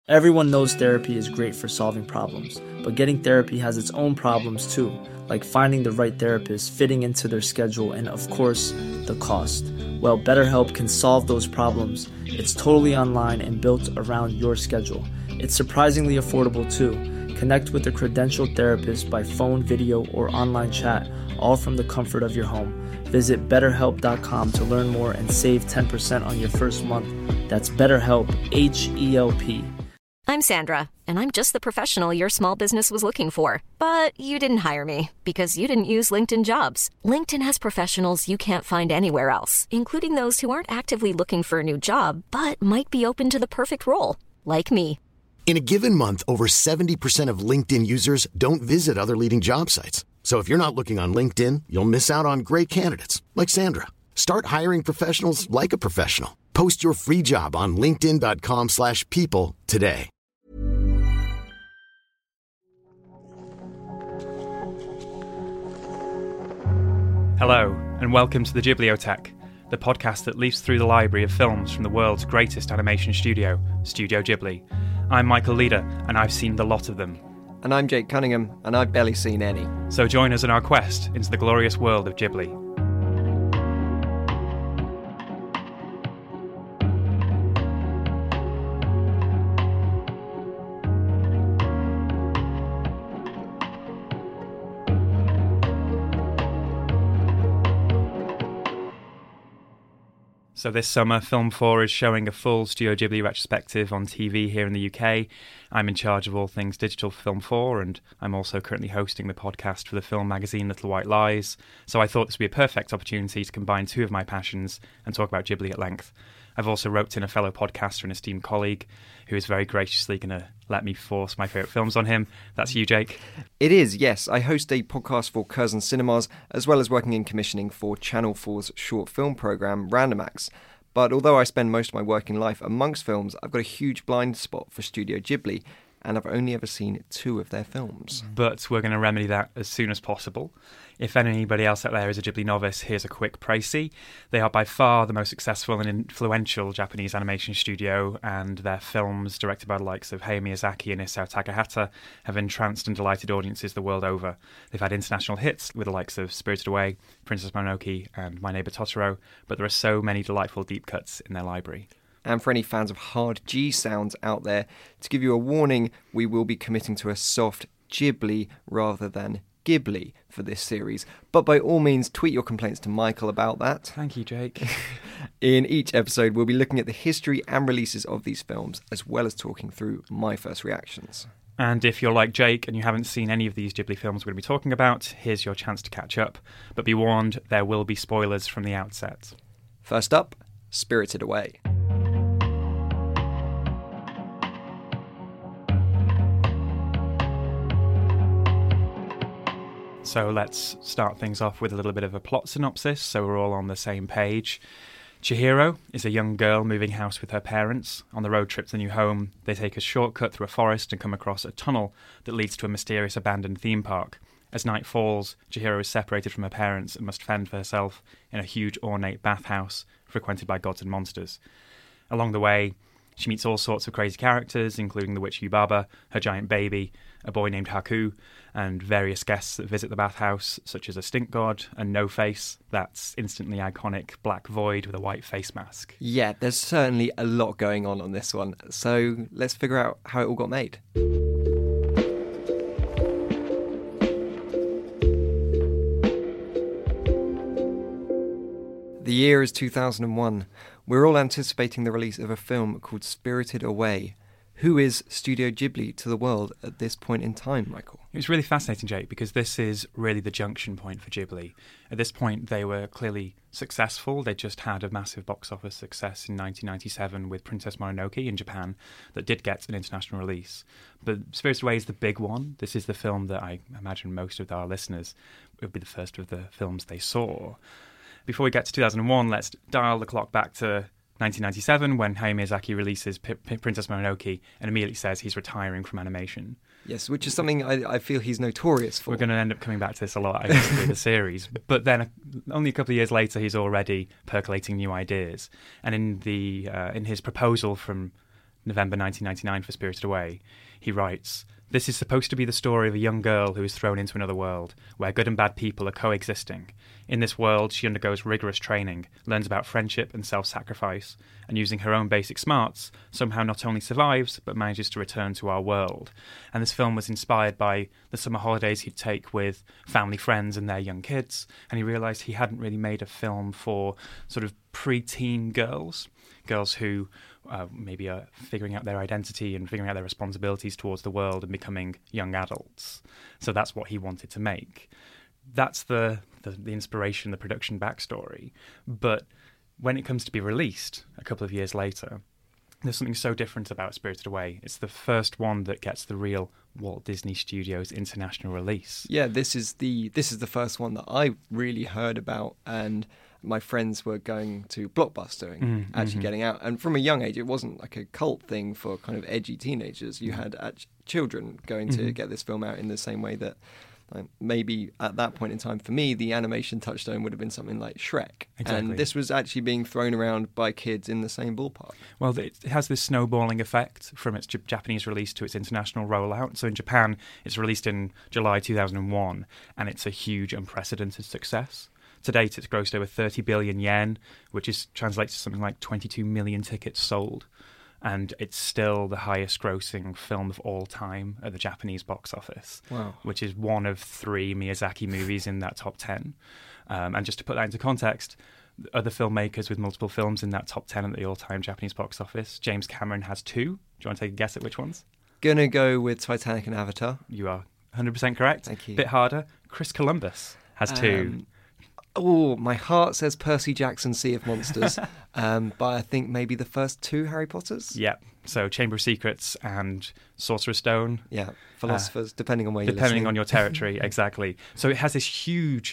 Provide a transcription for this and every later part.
Everyone knows therapy is great for solving problems, but getting therapy has its own problems too, like finding the right therapist, fitting into their schedule, and of course, the cost. Well, BetterHelp can solve those problems. It's totally online and built around your schedule. It's surprisingly affordable too. Connect with a credentialed therapist by phone, video, or online chat, all from the comfort of your home. Visit BetterHelp.com to learn more and save 10% on your first month. That's BetterHelp, H-E-L-P. I'm Sandra, and I'm just the professional your small business was looking for. But you didn't hire me because you didn't use LinkedIn Jobs. LinkedIn has professionals you can't find anywhere else, including those who aren't actively looking for a new job, but might be open to the perfect role, like me. In a given month, over 70% of LinkedIn users don't visit other leading job sites. So if you're not looking on LinkedIn, you'll miss out on great candidates like Sandra. Start hiring professionals like a professional. Post your free job on linkedin.com/people today. Hello, and welcome to the Ghibliotheque, the podcast that leafs through the library of films from the world's greatest animation studio, Studio Ghibli. I'm Michael Leader, and I've seen the lot of them. And I'm Jake Cunningham, and I've barely seen any. So join us in our quest into the glorious world of Ghibli. So this summer, Film 4 is showing a full Studio Ghibli retrospective on TV here in the UK. I'm in charge of all things digital for Film 4, and I'm also currently hosting the podcast for the film magazine Little White Lies. So I thought this would be a perfect opportunity to combine two of my passions and talk about Ghibli at length. I've also roped in a fellow podcaster and esteemed colleague who is very graciously going to let me force my favourite films on him. That's you, Jake. It is, yes. I host a podcast for Curzon Cinemas, as well as working in commissioning for Channel 4's short film programme, Randomax. But although I spend most of my working life amongst films, I've got a huge blind spot for Studio Ghibli, and I've only ever seen 2 of their films. But we're going to remedy that as soon as possible. If anybody else out there is a Ghibli novice, here's a quick précis. They are by far the most successful and influential Japanese animation studio, and their films, directed by the likes of Hayao Miyazaki and Isao Takahata, have entranced and delighted audiences the world over. They've had international hits with the likes of Spirited Away, Princess Mononoke, and My Neighbor Totoro, but there are so many delightful deep cuts in their library. And for any fans of hard G sounds out there, to give you a warning, we will be committing to a soft Ghibli rather than Ghibli for this series. But by all means, tweet your complaints to Michael about that. Thank you, Jake. In each episode, we'll be looking at the history and releases of these films, as well as talking through my first reactions. And if you're like Jake and you haven't seen any of these Ghibli films we're going to be talking about, here's your chance to catch up. But be warned, there will be spoilers from the outset. First up, Spirited Away. So let's start things off with a little bit of a plot synopsis so we're all on the same page. Chihiro is a young girl moving house with her parents. On the road trip to the new home, they take a shortcut through a forest and come across a tunnel that leads to a mysterious abandoned theme park. As night falls, Chihiro is separated from her parents and must fend for herself in a huge ornate bathhouse frequented by gods and monsters. Along the way, she meets all sorts of crazy characters, including the witch Yubaba, her giant baby, a boy named Haku, and various guests that visit the bathhouse, such as a stink god and No Face, that's instantly iconic black void with a white face mask. Yeah, there's certainly a lot going on this one, so let's figure out how it all got made. The year is 2001. We're all anticipating the release of a film called Spirited Away. Who is Studio Ghibli to the world at this point in time, Michael? It was really fascinating, Jake, because this is really the junction point for Ghibli. At this point, they were clearly successful. They just had a massive box office success in 1997 with Princess Mononoke in Japan that did get an international release. But Spirited Away is the big one. This is the film that I imagine most of our listeners would be the first of the films they saw. Before we get to 2001, let's dial the clock back to 1997 when Hayao Miyazaki releases Princess Mononoke and immediately says he's retiring from animation. Yes, which is something I feel he's notorious for. We're going to end up coming back to this a lot, I guess, through the series. But then only a couple of years later, he's already percolating new ideas. And in his proposal from November 1999 for Spirited Away, he writes, "This is supposed to be the story of a young girl who is thrown into another world, where good and bad people are coexisting. In this world, she undergoes rigorous training, learns about friendship and self-sacrifice, and using her own basic smarts, somehow not only survives, but manages to return to our world." And this film was inspired by the summer holidays he'd take with family friends and their young kids, and he realised he hadn't really made a film for sort of pre-teen girls who maybe are figuring out their identity and figuring out their responsibilities towards the world and becoming young adults. So that's what he wanted to make. That's the inspiration, the production backstory. But when it comes to be released a couple of years later, there's something so different about Spirited Away. It's the first one that gets the real Walt Disney Studios international release. Yeah, this is the first one that I really heard about, and my friends were going to Blockbuster and actually getting out. And from a young age, it wasn't like a cult thing for kind of edgy teenagers. You had children going to get this film out in the same way that maybe at that point in time, for me, the animation touchstone would have been something like Shrek. Exactly. And this was actually being thrown around by kids in the same ballpark. Well, it has this snowballing effect from its Japanese release to its international rollout. So in Japan, it's released in July 2001, and it's a huge, unprecedented success. To date, it's grossed over 30 billion yen, which translates to something like 22 million tickets sold. And it's still the highest grossing film of all time at the Japanese box office, wow, which is one of 3 Miyazaki movies in that top 10. And just to put that into context, other filmmakers with multiple films in that top 10 at the all-time Japanese box office, James Cameron has 2. Do you want to take a guess at which ones? Gonna go with Titanic and Avatar. You are 100% correct. Thank you. Bit harder. Chris Columbus has 2. Oh, my heart says Percy Jackson's Sea of Monsters, but I think maybe the first 2 Harry Potters? Yeah, so Chamber of Secrets and Sorcerer's Stone. Yeah, Philosophers, depending on where you're listening. Depending on your territory, exactly. So it has this huge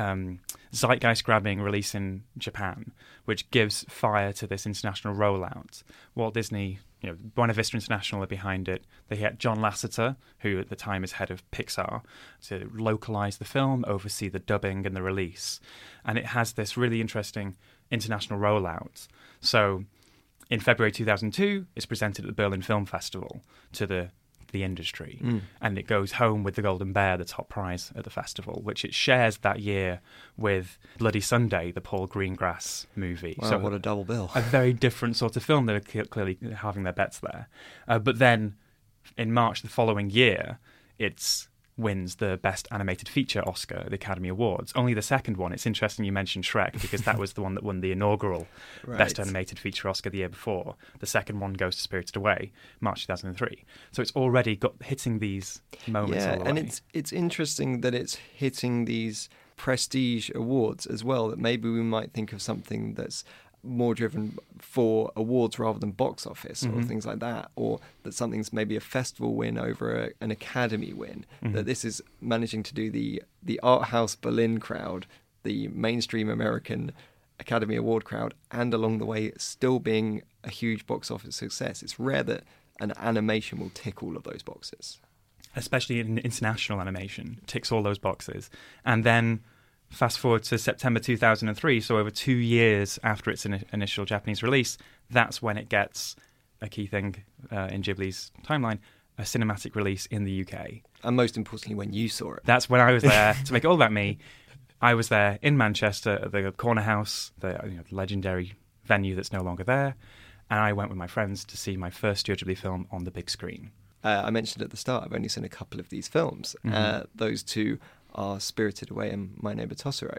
zeitgeist-grabbing release in Japan, which gives fire to this international rollout. Walt Disney, Buena Vista International are behind it. They had John Lasseter, who at the time is head of Pixar, to localize the film, oversee the dubbing and the release. And it has this really interesting international rollout. So in February 2002, it's presented at the Berlin Film Festival to the industry, and it goes home with the Golden Bear, the top prize at the festival, which it shares that year with Bloody Sunday, the Paul Greengrass movie. Wow, so what a double bill. A very different sort of film. They're clearly having their bets there. But then in March the following year, it wins the Best Animated Feature Oscar at the Academy Awards. Only the second one. It's interesting you mentioned Shrek, because that was the one that won the inaugural Best Animated Feature Oscar the year before. The second one goes to Spirited Away, March 2003. So it's already hitting these moments all the way. And it's interesting that it's hitting these prestige awards as well, that maybe we might think of something that's more driven for awards rather than box office or things like that, or that something's maybe a festival win over an Academy win, that this is managing to do the art house Berlin crowd, the mainstream American Academy Award crowd, and along the way still being a huge box office success. It's rare that an animation will tick all of those boxes. Especially in international animation, ticks all those boxes. And then fast forward to September 2003, so over 2 years after its initial Japanese release, that's when it gets a key thing in Ghibli's timeline, a cinematic release in the UK. And most importantly, when you saw it. That's when I was there. To make it all about me, I was there in Manchester at the Corner House, the legendary venue that's no longer there, and I went with my friends to see my first Studio Ghibli film on the big screen. I mentioned at the start, I've only seen a couple of these films. Those 2 are Spirited Away and My Neighbor Totoro.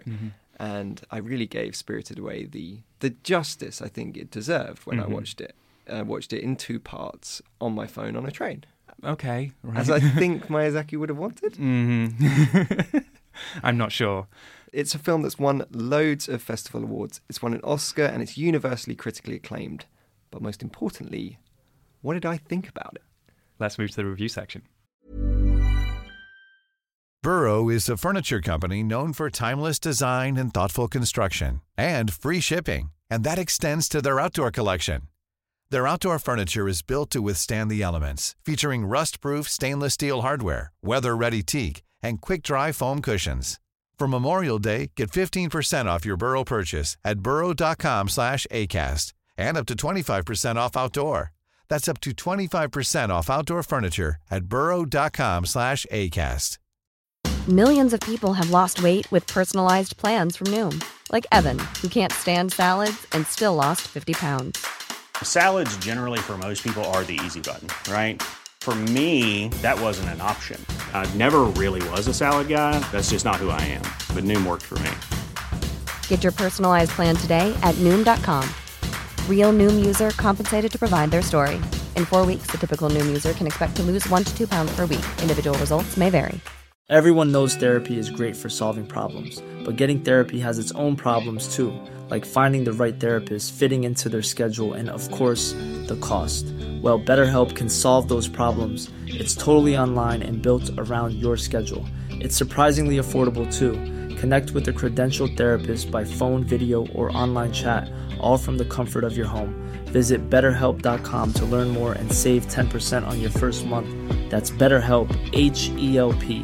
And I really gave Spirited Away the justice I think it deserved when I watched it. I watched it in 2 parts on my phone on a train. Okay, right. As I think Miyazaki would have wanted. I'm not sure. It's a film that's won loads of festival awards. It's won an Oscar and it's universally critically acclaimed. But most importantly, what did I think about it? Let's move to the review section. Burrow is a furniture company known for timeless design and thoughtful construction, and free shipping, and that extends to their outdoor collection. Their outdoor furniture is built to withstand the elements, featuring rust-proof stainless steel hardware, weather-ready teak, and quick-dry foam cushions. For Memorial Day, get 15% off your Burrow purchase at burrow.com/acast, and up to 25% off outdoor. That's up to 25% off outdoor furniture at burrow.com/ACAST. Millions of people have lost weight with personalized plans from Noom. Like Evan, who can't stand salads and still lost 50 pounds. Salads generally for most people are the easy button, right? For me, that wasn't an option. I never really was a salad guy. That's just not who I am. But Noom worked for me. Get your personalized plan today at Noom.com. Real Noom user compensated to provide their story. In 4 weeks, the typical Noom user can expect to lose 1 to 2 pounds per week. Individual results may vary. Everyone knows therapy is great for solving problems, but getting therapy has its own problems too, like finding the right therapist, fitting into their schedule, and of course, the cost. Well, BetterHelp can solve those problems. It's totally online and built around your schedule. It's surprisingly affordable too. Connect with a credentialed therapist by phone, video, or online chat, all from the comfort of your home. Visit BetterHelp.com to learn more and save 10% on your first month. That's BetterHelp, H-E-L-P.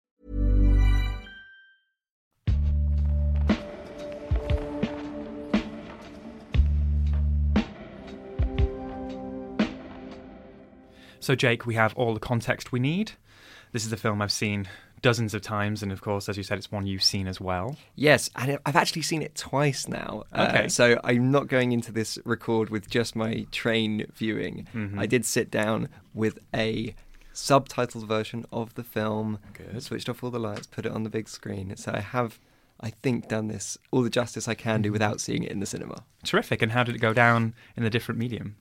So, Jake, we have all the context we need. This is a film I've seen dozens of times, and of course, as you said, it's one you've seen as well. Yes, and I've actually seen it twice now. Okay. So I'm not going into this record with just my train viewing. I did sit down with a subtitled version of the film, switched off all the lights, put it on the big screen. So I have, I think, done this all the justice I can do without seeing it in the cinema. Terrific. And how did it go down in the different medium?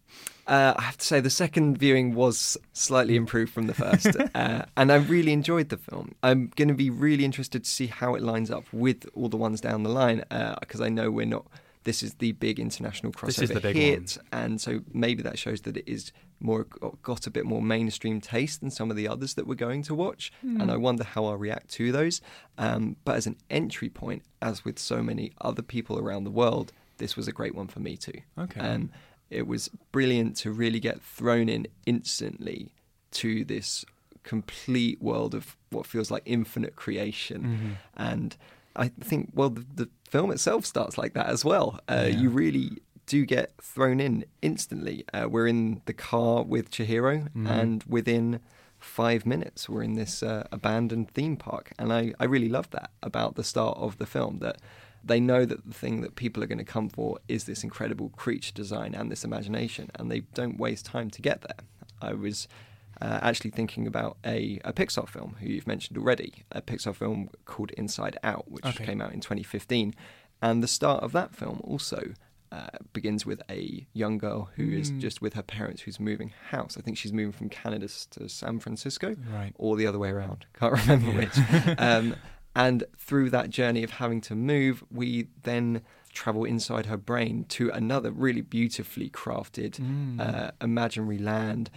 I have to say the second viewing was slightly improved from the first, and I really enjoyed the film. I'm going to be really interested to see how it lines up with all the ones down the line, because I know we're not. This is the big international crossover This is the big hit, one. and so maybe that shows that it is more got a bit more mainstream taste than some of the others that we're going to watch, and I wonder how I'll react to those. But as an entry point, as with so many other people around the world, this was a great one for me too. Okay. It was brilliant to really get thrown in instantly to this complete world of what feels like infinite creation. And I think, well, the film itself starts like that as well. You really do get thrown in instantly. We're in the car with Chihiro, and within 5 minutes we're in this abandoned theme park. And I really love that about the start of the film, that they know that the thing that people are going to come for is this incredible creature design and this imagination, and they don't waste time to get there. I was actually thinking about a Pixar film, who you've mentioned already, a Pixar film called Inside Out, which came out in 2015. And the start of that film also begins with a young girl who is just with her parents, who's moving house. I think she's moving from Canada to San Francisco, or the other way around. Can't remember which. And through that journey of having to move, we then travel inside her brain to another really beautifully crafted imaginary land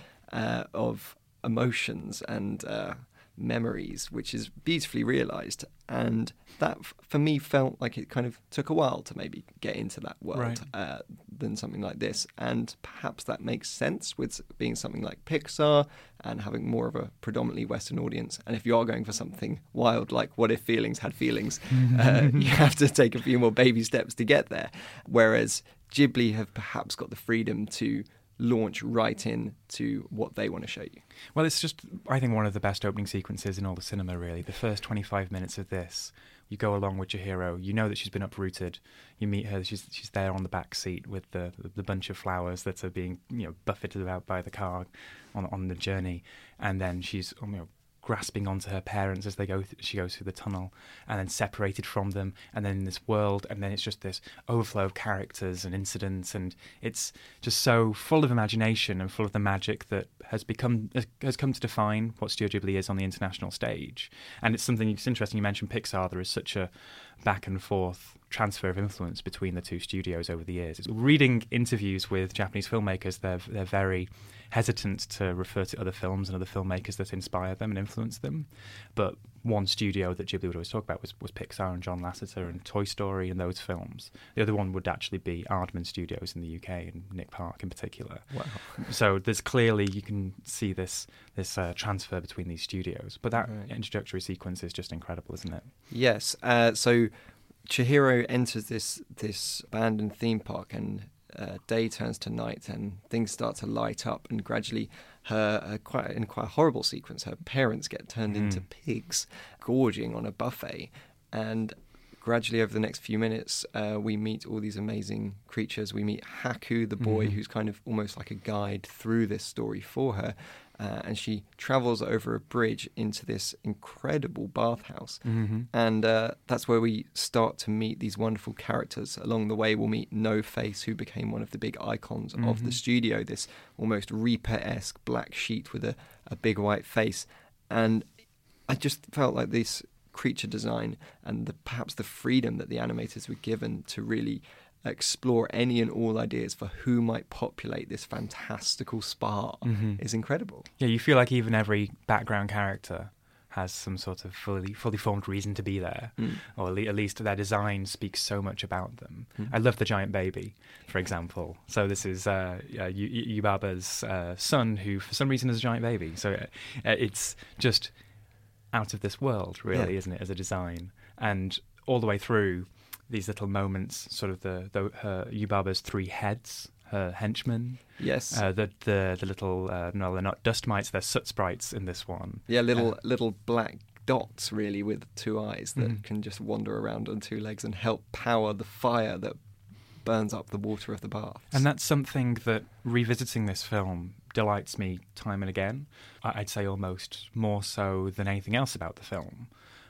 of emotions and memories, which is beautifully realised. And that, for me, felt like it kind of took a while to maybe get into that world than something like this. And perhaps that makes sense with being something like Pixar and having more of a predominantly Western audience. And if you are going for something wild, like What If Feelings Had Feelings, you have to take a few more baby steps to get there. Whereas Ghibli have perhaps got the freedom to launch right in to what they want to show you. Well, it's just, I think, one of the best opening sequences in all the cinema, really. The first 25 minutes of this, you go along with Chihiro, you know that she's been uprooted, you meet her, she's there on the back seat with the bunch of flowers that are being, buffeted about by the car on the journey, and then she's, grasping onto her parents as she goes through the tunnel, and then separated from them, and then in this world, and then it's just this overflow of characters and incidents, and it's just so full of imagination and full of the magic that has come to define what Studio Ghibli is on the international stage. And it's interesting you mentioned Pixar. There is such a back and forth transfer of influence between the two studios over the years. Reading interviews with Japanese filmmakers, they're very hesitant to refer to other films and other filmmakers that inspire them and influence them. But one studio that Ghibli would always talk about was Pixar and John Lasseter and Toy Story and those films. The other one would actually be Aardman Studios in the UK and Nick Park in particular. Wow. So there's clearly, you can see this transfer between these studios. But that introductory sequence is just incredible, isn't it? Yes. So Chihiro enters this abandoned theme park, and day turns to night and things start to light up, and gradually in quite a horrible sequence, her parents get turned into pigs, gorging on a buffet. And gradually over the next few minutes, we meet all these amazing creatures. We meet Haku, the boy, who's kind of almost like a guide through this story for her. And she travels over a bridge into this incredible bathhouse. And that's where we start to meet these wonderful characters. Along the way, we'll meet No Face, who became one of the big icons of the studio, this almost Reaper-esque black sheet with a big white face. And I just felt like this creature design and perhaps the freedom that the animators were given to really explore any and all ideas for who might populate this fantastical spa is incredible. Yeah, you feel like even every background character has some sort of fully formed reason to be there, or at least their design speaks so much about them. I love the giant baby, for example. So this is Yubaba's son, who for some reason is a giant baby. So it's just out of this world, really, isn't it, as a design? And all the way through, these little moments, sort of her Yubaba's three heads, her henchmen. Yes. The little, no, they're not dust mites, they're soot sprites in this one. Yeah, little black dots, really, with two eyes that can just wander around on two legs and help power the fire that burns up the water of the baths. And that's something that, revisiting this film, delights me time and again. I'd say almost more so than anything else about the film.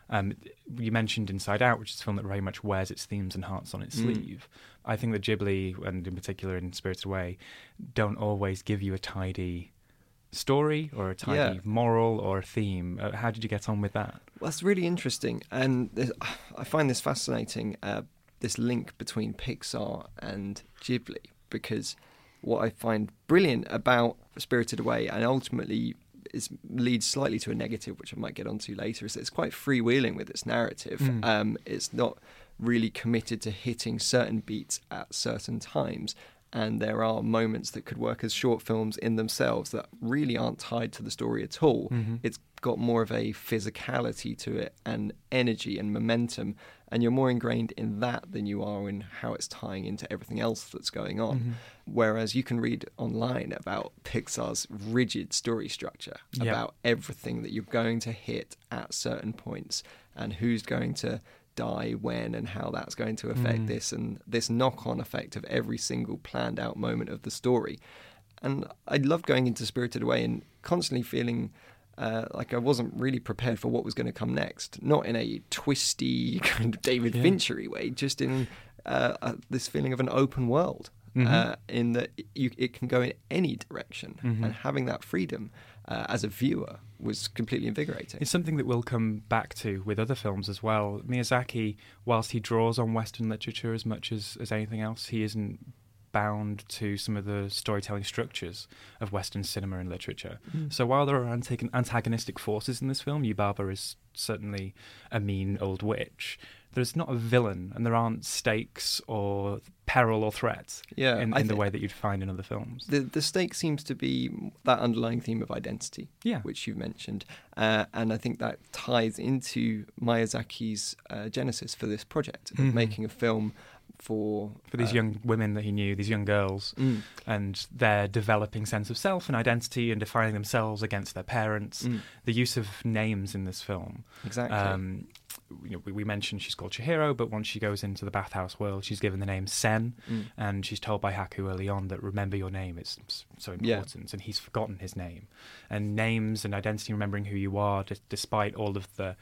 You mentioned Inside Out, which is a film that very much wears its themes and hearts on its sleeve. I think that Ghibli, and in particular in Spirited Away, don't always give you a tidy story or a tidy moral or a theme. How did you get on with that? Well, that's really interesting. And I find this fascinating, this link between Pixar and Ghibli, because what I find brilliant about Spirited Away, and ultimately leads slightly to a negative, which I might get onto later, is that it's quite freewheeling with its narrative. It's not really committed to hitting certain beats at certain times, and there are moments that could work as short films in themselves that really aren't tied to the story at all. It's got more of a physicality to it and energy and momentum, and you're more ingrained in that than you are in how it's tying into everything else that's going on. Whereas you can read online about Pixar's rigid story structure, about everything that you're going to hit at certain points and who's going to die when and how that's going to affect this, and this knock-on effect of every single planned out moment of the story. And I loved going into Spirited Away and constantly feeling like I wasn't really prepared for what was going to come next. Not in a twisty kind of David Finchery way, just in this feeling of an open world, in that it can go in any direction, and having that freedom as a viewer was completely invigorating. It's something that we'll come back to with other films as well. Miyazaki, whilst he draws on Western literature as much as anything else, he isn't bound to some of the storytelling structures of Western cinema and literature. So while there are antagonistic forces in this film, Yubaba is certainly a mean old witch. There's not a villain, and there aren't stakes or peril or threats in the way that you'd find in other films. The stake seems to be that underlying theme of identity, which you mentioned. And I think that ties into Miyazaki's genesis for this project, of making a film for these young women that he knew, these young girls, and their developing sense of self and identity and defining themselves against their parents. The use of names in this film. Exactly. We mentioned she's called Chihiro, but once she goes into the bathhouse world, she's given the name Sen, and she's told by Haku early on that remember your name is so important, and he's forgotten his name. And names and identity, remembering who you are, despite all of the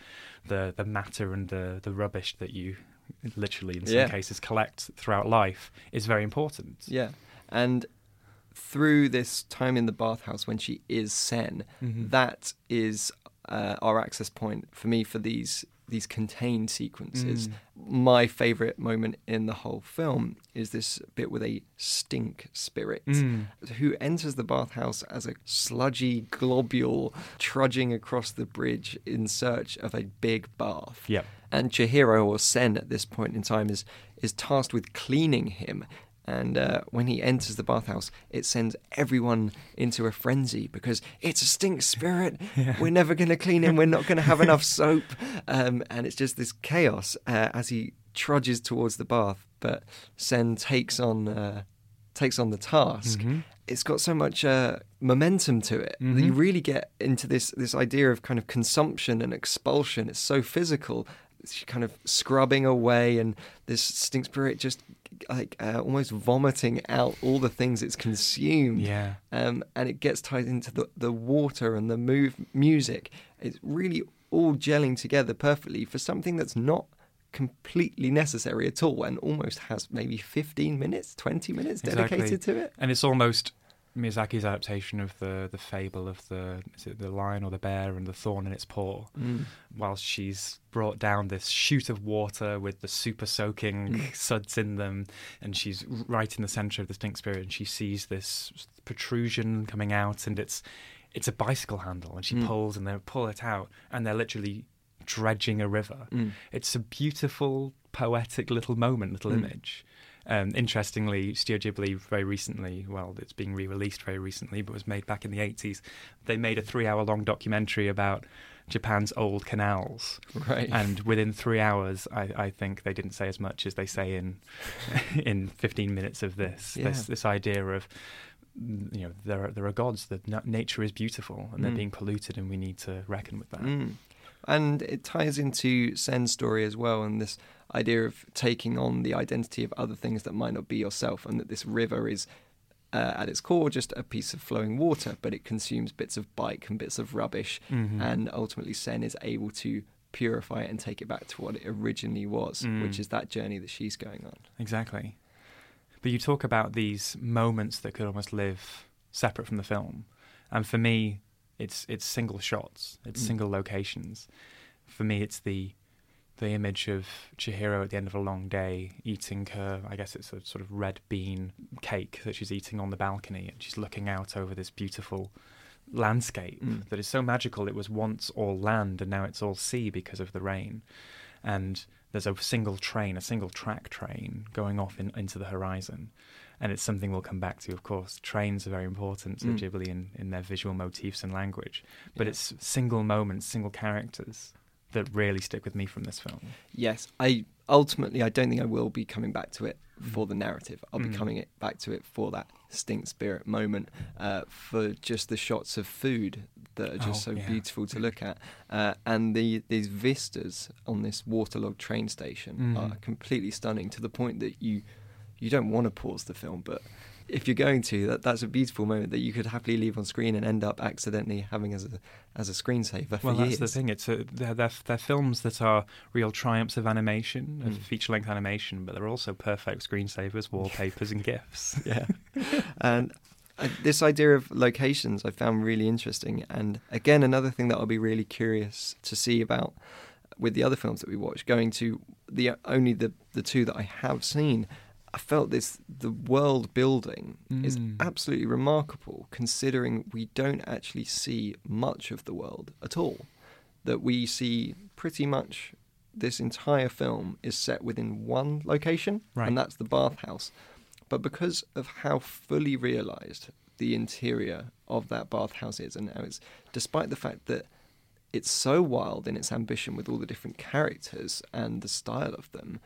matter and the rubbish that you literally in some cases collect throughout life, is very important. Yeah, and through this time in the bathhouse when she is Sen, that is our access point for me for these contained sequences. My favourite moment in the whole film is this bit with a stink spirit who enters the bathhouse as a sludgy globule trudging across the bridge in search of a big bath. Yep. And Chihiro, or Sen at this point in time, is tasked with cleaning him. And when he enters the bathhouse, it sends everyone into a frenzy because it's a stink spirit. We're never going to clean him. We're not going to have enough soap. And it's just this chaos as he trudges towards the bath. But Sen takes on takes on the task, it's got so much momentum to it that you really get into this idea of kind of consumption and expulsion. It's so physical. It's kind of scrubbing away, and this stink spirit just like almost vomiting out all the things it's consumed. Yeah. And it gets tied into the water and the music. It's really all gelling together perfectly for something that's not completely necessary at all, and almost has maybe 15 minutes, 20 minutes dedicated to it. And it's almost Miyazaki's adaptation of the fable of the lion or the bear and the thorn in its paw, whilst she's brought down this chute of water with the super soaking suds in them, and she's right in the centre of the stink spirit, and she sees this protrusion coming out, and it's a bicycle handle, and she pulls, and they pull it out, and they're literally dredging a river. It's a beautiful, poetic little moment, little image. Interestingly, Studio Ghibli very recently, well, it's being re-released very recently, but was made back in the 80s. They made a 3-hour-long documentary about Japan's old canals. Right. And within 3 hours, I think they didn't say as much as they say in 15 minutes of this. Yeah. This idea of, there are gods, that nature is beautiful, and they're being polluted, and we need to reckon with that. And it ties into Sen's story as well, and this idea of taking on the identity of other things that might not be yourself, and that this river is, at its core, just a piece of flowing water, but it consumes bits of bike and bits of rubbish, and ultimately Sen is able to purify it and take it back to what it originally was, which is that journey that she's going on. Exactly. But you talk about these moments that could almost live separate from the film, and for me, it's single shots, it's single locations. For me, it's the image of Chihiro at the end of a long day eating her, I guess it's a sort of red bean cake that she's eating on the balcony, and she's looking out over this beautiful landscape that is so magical. It was once all land, and now it's all sea because of the rain. And there's a single track train going off into the horizon. And it's something we'll come back to, of course. Trains are very important to Ghibli in their visual motifs and language. But it's single moments, single characters that really stick with me from this film. Yes, I don't think I will be coming back to it for the narrative. I'll be coming back to it for that stink spirit moment, for just the shots of food that are just beautiful to look at. And these vistas on this waterlogged train station are completely stunning, to the point that you don't want to pause the film, but if you're going to, that's a beautiful moment that you could happily leave on screen and end up accidentally having as a screensaver for years. That's the thing. They're films that are real triumphs of animation, of feature-length animation, but they're also perfect screensavers, wallpapers, and GIFs. Yeah. And this idea of locations I found really interesting. And again, another thing that I'll be really curious to see about with the other films that we watch, going to only the two that I have seen, I felt the world building is absolutely remarkable, considering we don't actually see much of the world at all. That we see pretty much this entire film is set within one location, and that's the bathhouse. But because of how fully realised the interior of that bathhouse is, and how it's, despite the fact that it's so wild in its ambition with all the different characters and the style of them,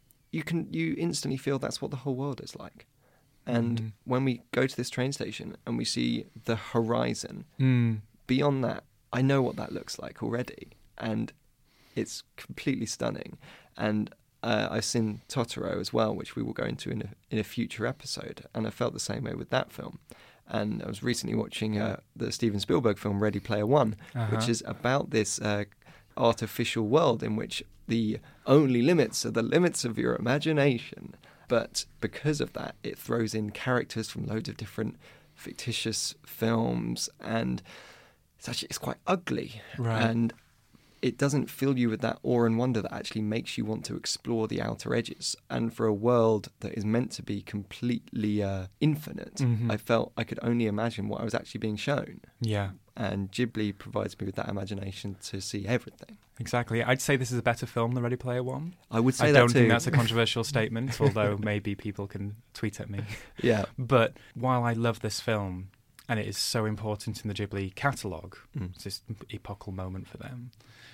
you instantly feel that's what the whole world is like. And when we go to this train station and we see the horizon, beyond that, I know what that looks like already. And it's completely stunning. And I've seen Totoro as well, which we will go into in a future episode. And I felt the same way with that film. And I was recently watching the Steven Spielberg film Ready Player One, which is about this artificial world in which the only limits are the limits of your imagination. But because of that, it throws in characters from loads of different fictitious films, and it's quite ugly. Right. And it doesn't fill you with that awe and wonder that actually makes you want to explore the outer edges. And for a world that is meant to be completely infinite, I felt I could only imagine what I was actually being shown. Yeah. And Ghibli provides me with that imagination to see everything. Exactly. I'd say this is a better film than Ready Player One. I would say I that too. don't think that's a controversial statement, although maybe people can tweet at me. Yeah. But while I love this film, and it is so important in the Ghibli catalogue, it's this epochal moment for them,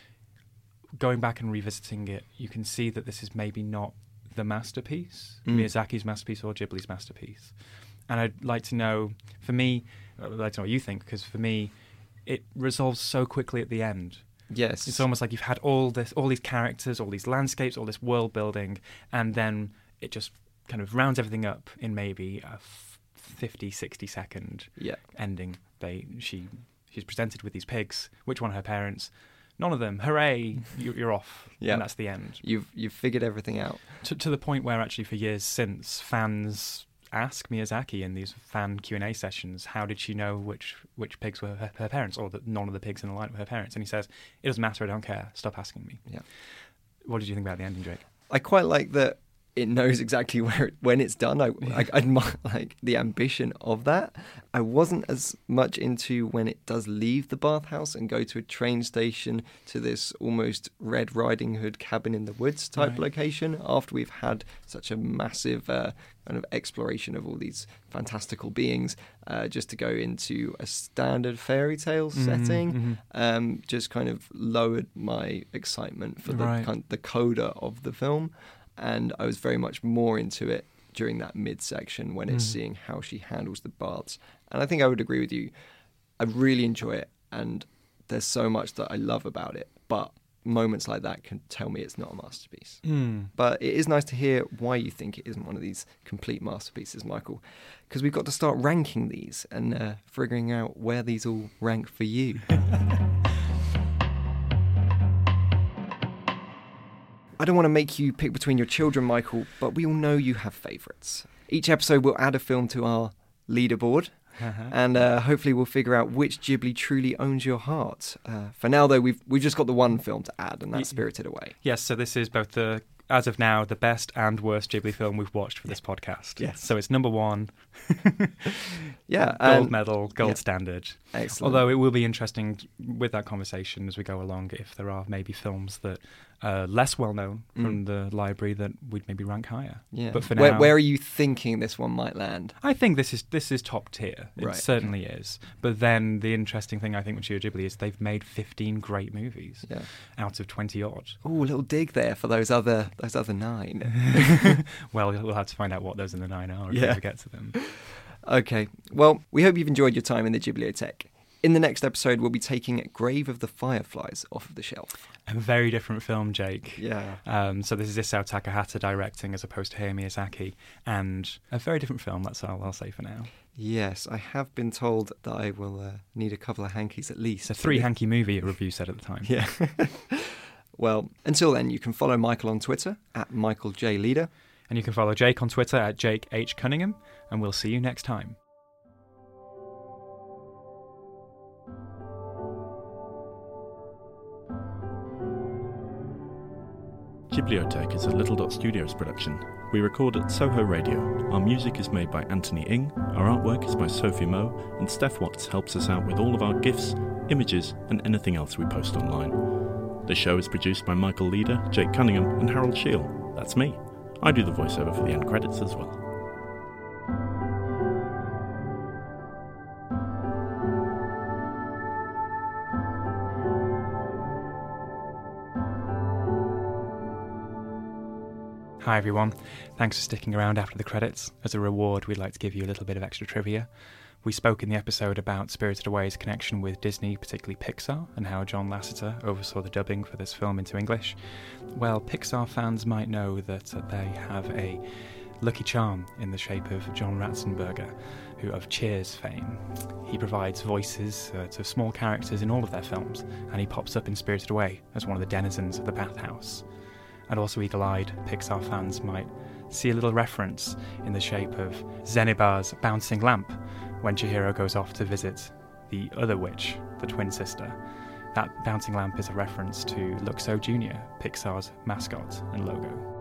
going back and revisiting it, you can see that this is maybe not the masterpiece, Miyazaki's masterpiece or Ghibli's masterpiece. And I'd like to know, for me, I'd like to know what you think, because for me, it resolves so quickly at the end. Yes. It's almost like you've had all these characters, all these landscapes, all this world building, and then it just kind of rounds everything up in maybe a 50, 60-second ending. She's presented with these pigs. Which one are her parents? None of them. Hooray! You're off. Yeah. And that's the end. You've figured everything out. To the point where actually for years since, fans ask Miyazaki in these fan Q&A sessions, how did she know which pigs were her parents, or that none of the pigs in the line were her parents? And he says, it doesn't matter, I don't care. Stop asking me. Yeah. What did you think about the ending, Jake? I quite like that it knows exactly when it's done. I admire like the ambition of that. I wasn't as much into when it does leave the bathhouse and go to a train station to this almost Red Riding Hood cabin in the woods type location after we've had such a massive kind of exploration of all these fantastical beings, just to go into a standard fairy tale setting. Just kind of lowered my excitement for the coda of the film. And I was very much more into it during that midsection when it's seeing how she handles the baths. And I think I would agree with you. I really enjoy it, and there's so much that I love about it. But moments like that can tell me it's not a masterpiece. But it is nice to hear why you think it isn't one of these complete masterpieces, Michael, because we've got to start ranking these and figuring out where these all rank for you. I don't want to make you pick between your children, Michael, but we all know you have favourites. Each episode will add a film to our leaderboard, and hopefully we'll figure out which Ghibli truly owns your heart. For now, though, we've just got the one film to add, and that's Spirited Away. Yes, so this is both as of now, the best and worst Ghibli film we've watched for this podcast. Yes. So it's number one. Gold medal, gold standard. Excellent. Although it will be interesting with that conversation as we go along if there are maybe films that are less well known from the library that we'd maybe rank higher. Yeah. But for now, where are you thinking this one might land? I think this is top tier. It certainly is. But then the interesting thing I think with Studio Ghibli is they've made 15 great movies out of 20 odd. Oh, a little dig there for those other 9. Well, we'll have to find out what those in the 9 are if we ever get to them. Okay. Well, we hope you've enjoyed your time in the Ghibliotheque. In the next episode, we'll be taking Grave of the Fireflies off of the shelf. A very different film, Jake. Yeah. So this is Isao Takahata directing as opposed to Hayao Miyazaki, and a very different film, that's all I'll say for now. Yes, I have been told that I will need a couple of hankies at least. It's a 3-hanky movie, a review said at the time. Yeah. Well, until then, you can follow Michael on Twitter at Michael J. Leader. And you can follow Jake on Twitter at Jake H. Cunningham, and we'll see you next time. Ghibliotheque is a Little Dot Studios production. We record at Soho Radio. Our music is made by Anthony Ing, our artwork is by Sophie Moe, and Steph Watts helps us out with all of our GIFs, images, and anything else we post online. The show is produced by Michael Leader, Jake Cunningham, and Harold Scheel. That's me. I do the voiceover for the end credits as well. Hi everyone, thanks for sticking around after the credits. As a reward, we'd like to give you a little bit of extra trivia. We spoke in the episode about Spirited Away's connection with Disney, particularly Pixar, and how John Lasseter oversaw the dubbing for this film into English. Well, Pixar fans might know that they have a lucky charm in the shape of John Ratzenberger, who of Cheers fame. He provides voices to small characters in all of their films, and he pops up in Spirited Away as one of the denizens of the bathhouse. And also eagle-eyed Pixar fans might see a little reference in the shape of Zenibar's bouncing lamp when Chihiro goes off to visit the other witch, the twin sister. That bouncing lamp is a reference to Luxo Jr., Pixar's mascot and logo.